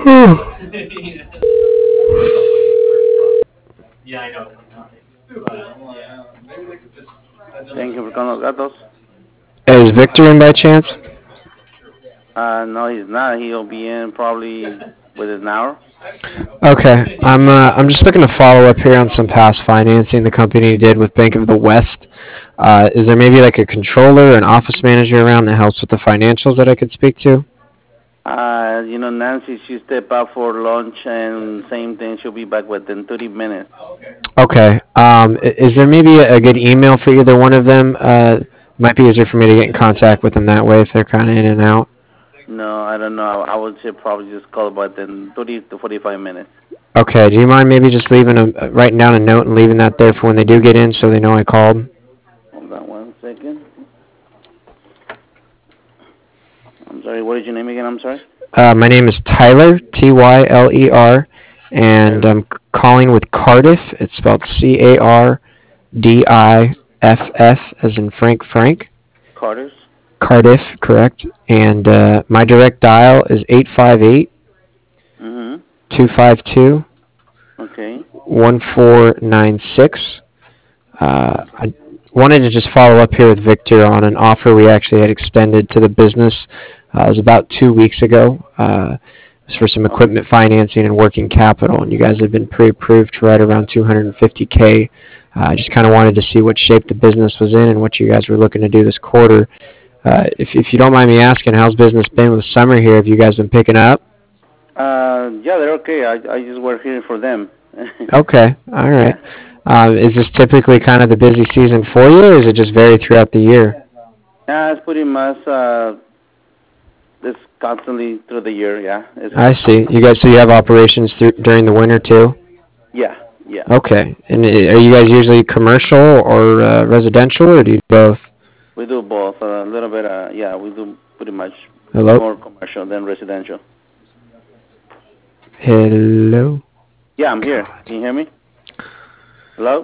Thank you for calling Los Gatos. Is Victor in by chance? No, he's not. He'll be in probably within an hour. Okay, I'm just looking to follow up here on some past financing the company did with Bank of the West. Is there maybe like a controller, an office manager around that helps with the financials that I could speak to? Nancy, she stepped out for lunch and same thing. She'll be back within 30 minutes. Okay. Is there maybe a good email for either one of them? Might be easier for me to get in contact with them that way if they're kind of in and out. No, I don't know. I would say probably just call within 30 to 45 minutes. Okay. Do you mind maybe just leaving writing down a note and leaving that there for when they do get in so they know I called? Hold on one second. I'm sorry, what is your name again? I'm sorry. My name is Tyler, Tyler, and Tyler I'm calling with Cardiff. It's spelled Cardiff, as in Frank. Carter's. Cardiff, correct. And my direct dial is 858 Mm-hmm. 252 Okay. 1496. I wanted to just follow up here with Victor on an offer we actually had extended to the business. It was about 2 weeks ago. It was for some Okay. equipment financing and working capital, and you guys have been pre-approved to right around 250K. I just kind of wanted to see what shape the business was in and what you guys were looking to do this quarter. If you don't mind me asking, how's business been with summer here? Have you guys been picking up? Yeah, they're okay. I just work here for them. Okay, all right. Yeah. Is this typically kind of the busy season for you, or is it just vary throughout the year? Yeah, it's pretty much it's constantly through the year. Yeah, it's I see. So you have operations during the winter too? yeah, yeah. Okay. And are you guys usually commercial or residential, or do you do both? We do both. A little bit. Yeah, we do pretty much Hello? more commercial than residential. Hello? Yeah, I'm here. God. Can you hear me? Hello?